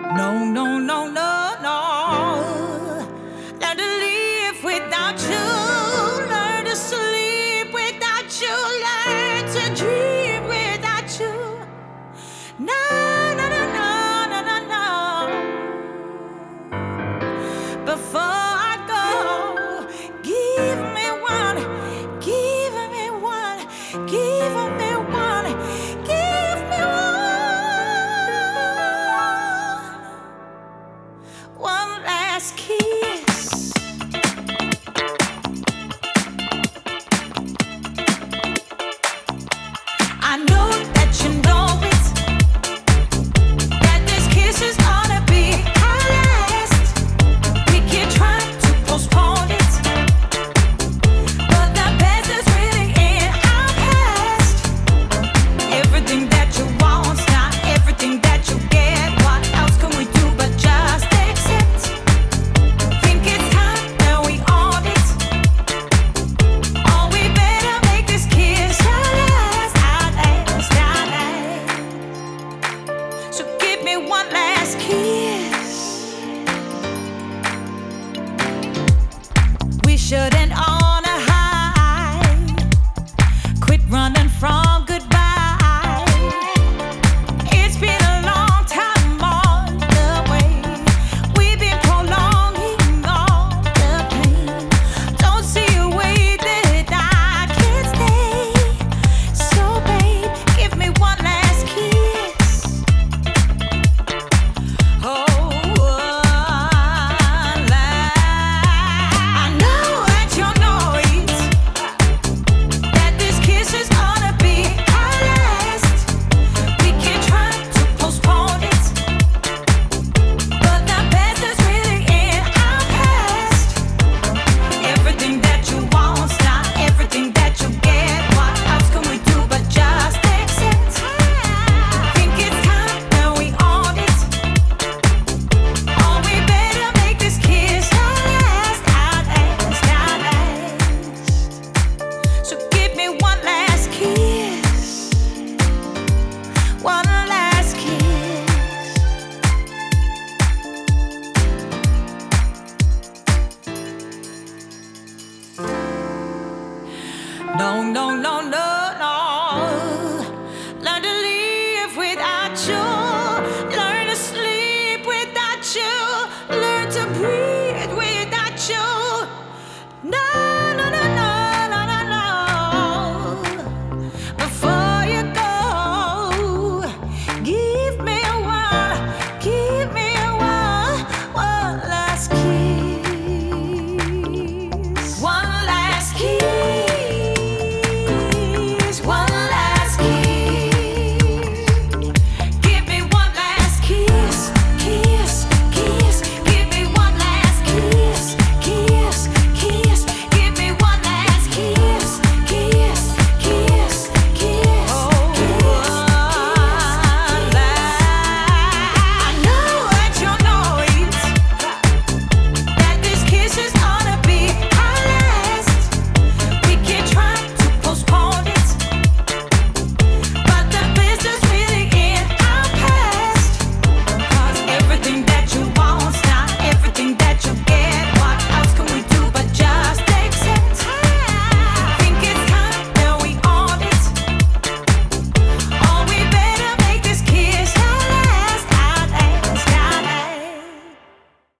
No, no, no, no, no. Learn to live without you. Learn to sleep without you. Learn to dream without you. No, no, no, no, no, no, no. Before I go, give me one. Give me one. Give me one. Give me one last kiss. I know that you know it, that this kiss is gonna be our last. We keep trying to postpone it, but the best is really in our past. Everything that you want's not everything that you get. What else can we do but just accept? Think it's time that we own it. Oh, we better make this kiss our last, our last, our last. So give me one last kiss.